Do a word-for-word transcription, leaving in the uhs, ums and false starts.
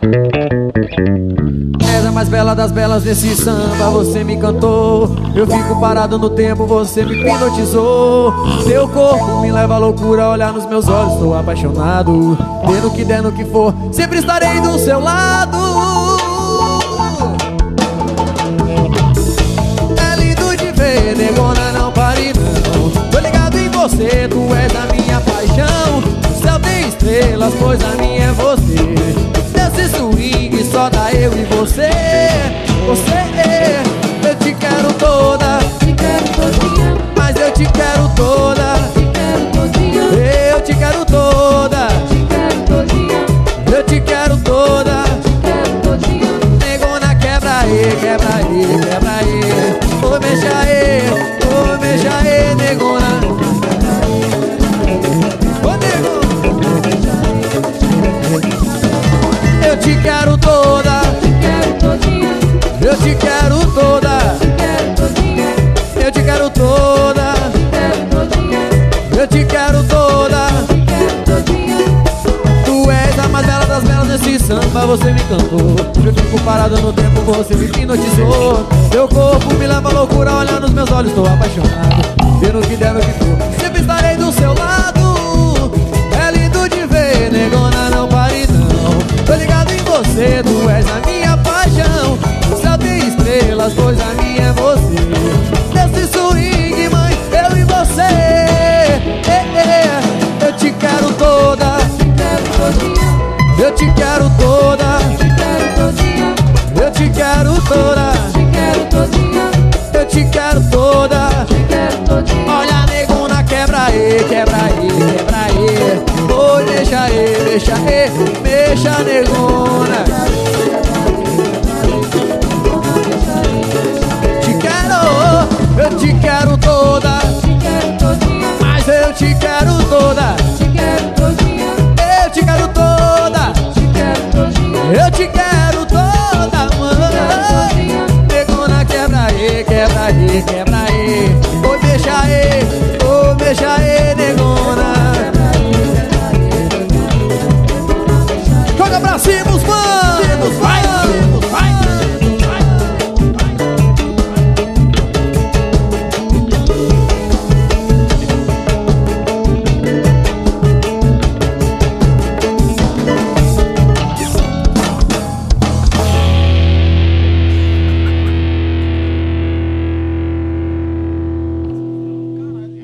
És a mais bela das belas desse samba, você me encantou. Eu fico parado no tempo, você me hipnotizou. Teu corpo me leva à loucura, olhar nos meus olhos, estou apaixonado. Dê no que der, no que for, sempre estarei do seu lado. É lindo de ver, negona, não pare não. Tô ligado em você, tu és a minha paixão. O céu tem estrelas, pois a minha é você. Desse swing só dá eu e você. Você, eu te quero toda, Te quero todinha, mas eu te quero toda. te quero todinha, Eu te quero toda, te quero todinha, eu te quero toda. te quero todinha. Negona, quebra aí, quebra aí, quebra aí. Ô, mexa aí, ô, mexa aí, negona. Ô, negona, eu te quero toda, Te quero todinha, eu te quero toda. te quero todinha, Eu te quero toda, te quero todinha, eu te quero toda. te quero todinha. Tu és a mais bela das belas desse samba, você me encantou. Eu fico parado no tempo, você me hipnotizou. Teu corpo me leva à loucura, olha nos meus olhos, estou apaixonado. Vê no que der, no que for, sempre estarei do seu lado. É lindo de ver, negona, não pare não. Tô ligado em você, tu és a minha paixão. O céu tem estrelas, pois a minha é você. Desse swing, mãe, eu e você. É, é, eu te quero toda, Te quero todinha, eu te quero toda, te quero todinha, eu te quero toda, te quero todinha, eu te quero toda. te quero todinha. Olha, negona, quebra aí, quebra aí, quebra aí. Oi, mexa aí, mexa aí, mexa, negona. Te quero, eu te quero toda, Te quero todinha, mas eu te quero toda. te quero todinha, Eu te quero toda, te quero todinha, eu te quero.